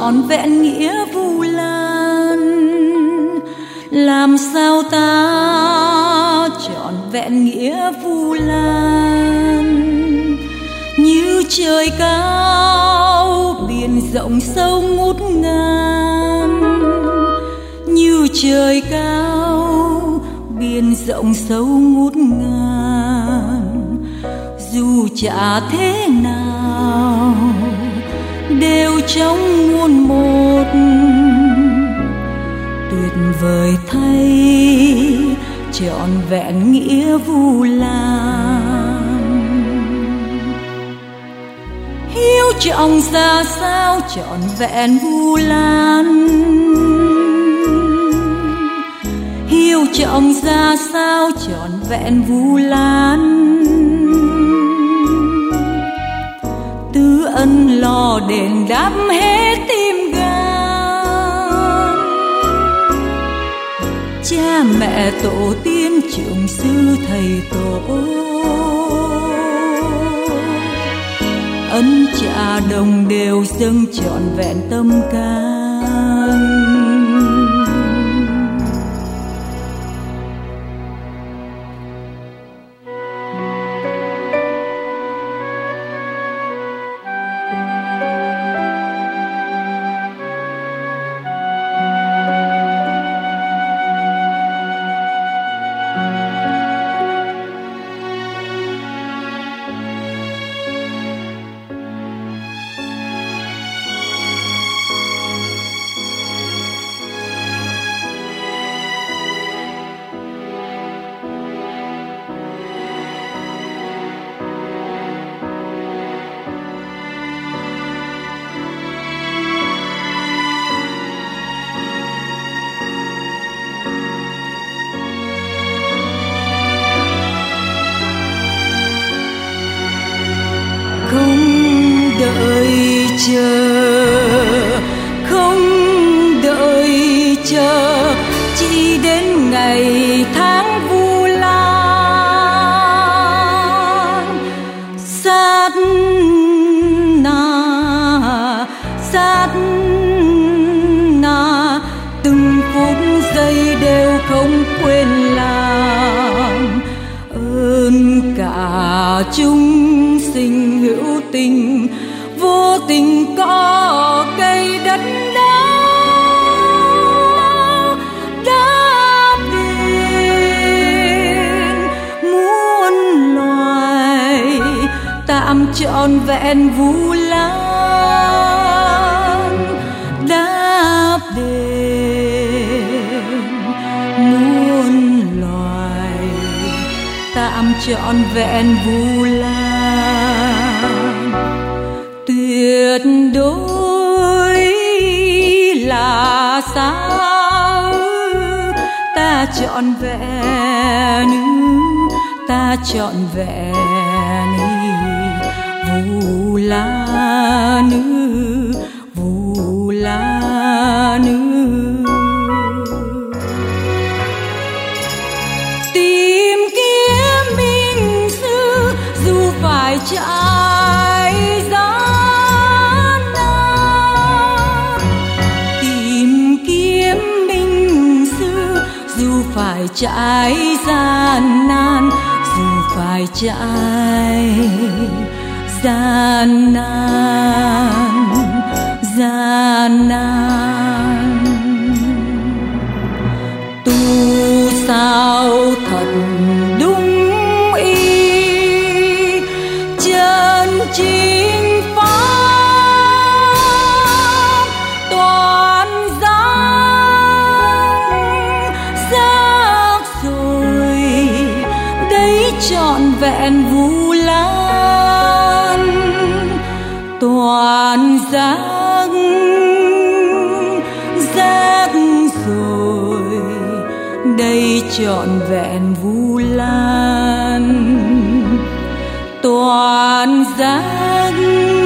trọn vẹn nghĩa Vu Lan. Làm sao ta trọn vẹn nghĩa Vu Lan? Như trời cao biển rộng sâu ngút ngàn, như trời cao biển rộng sâu ngút ngàn. Dù chả thế nào đều trong muôn một, tuyệt vời thay trọn vẹn nghĩa Vu Lan. Hiếu trọng ra sao trọn vẹn Vu Lan? Hiếu trọng ra sao trọn vẹn Vu Lan? Tứ ân lo đền đáp hết tim gan. Cha mẹ tổ tiên trưởng sư thầy tổ, ân trả đồng đều dâng trọn vẹn tâm can. Không đợi chờ chỉ đến ngày tháng Vu Lan. Sát na từng phút giây đều không quên làm ơn cả chúng sinh hữu tình. Vô tình có cây đất đá đáp đền muôn loài, tạm trọn vẹn Vu Lan. Đáp đền muôn loài, tạm trọn vẹn Vu Lan. Tuyệt đối là sao ta trọn vẹn, ta trọn vẹn Vu Lan, Vu Lan. Tìm kiếm minh sư dù phải trải gian, phải trải gian nan, dù phải trải gian nan. Tu sao thật đúng ý, chân chính pháp toàn trọn vẹn Vu Lan. Toàn giác rồi đây trọn vẹn Vu Lan. Toàn giác